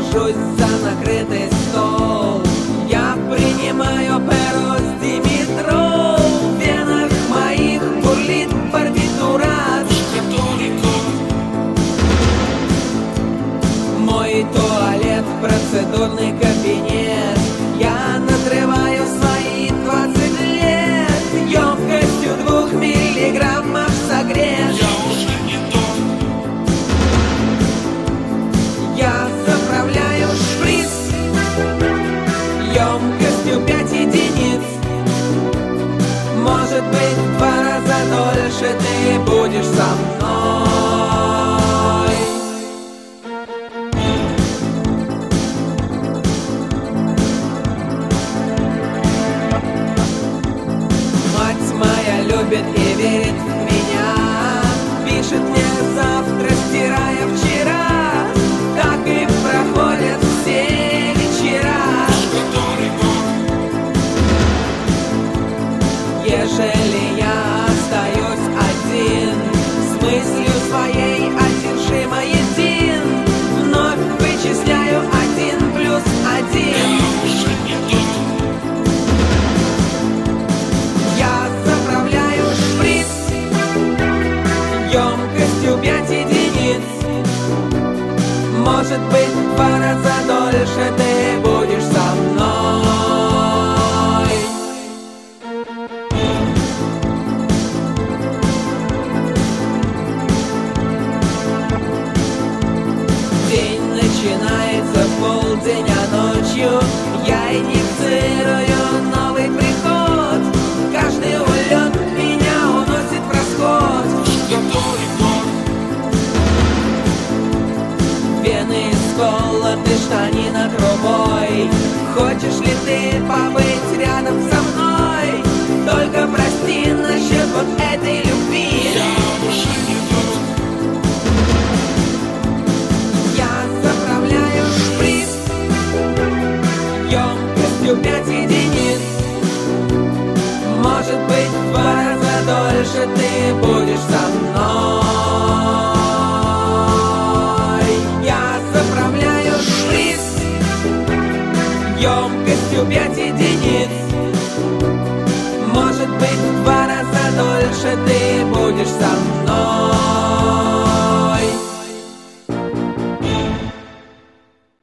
сажусь за накрытый стол. Я принимаю перо с димитрол. В венах моих бурлит партитура. Мой туалет, процедурный кабинет. Я надрываю свои 20 лет. Емкостью 2 миллиграммов согрет. Я уже не тот. Я заправляю шприц емкостью 5 единиц. Может быть, в 2 раза дольше ты будешь со мной. Мать моя любит и верит в меня. Пишет мне завтра, стирая вчера. Так и проходят все вечера. Который год? Ежели я остаюсь один, с мыслью своей одержимо един, вновь вычисляю 1 плюс 1. Я уже не тот. Я заправляю шприц емкостью 5 единиц. Может быть, в 2 раза дольше ты будешь со мной. День начинается в полдень, а ночью я инициирую новый приход. Каждый улет меня уносит в расход. Который год? Вены сколоты, штанина трубой. Хочешь ли ты побыть рядом со мной? Только прости насчет вот этой любви. Я уже не тот. Я заправляю шприц емкостью 5 единиц. Может быть, в 2 раза дольше ты будешь со мной. Я заправляю шприц емкостью 5 единиц. Может быть, в 2 раза дольше ты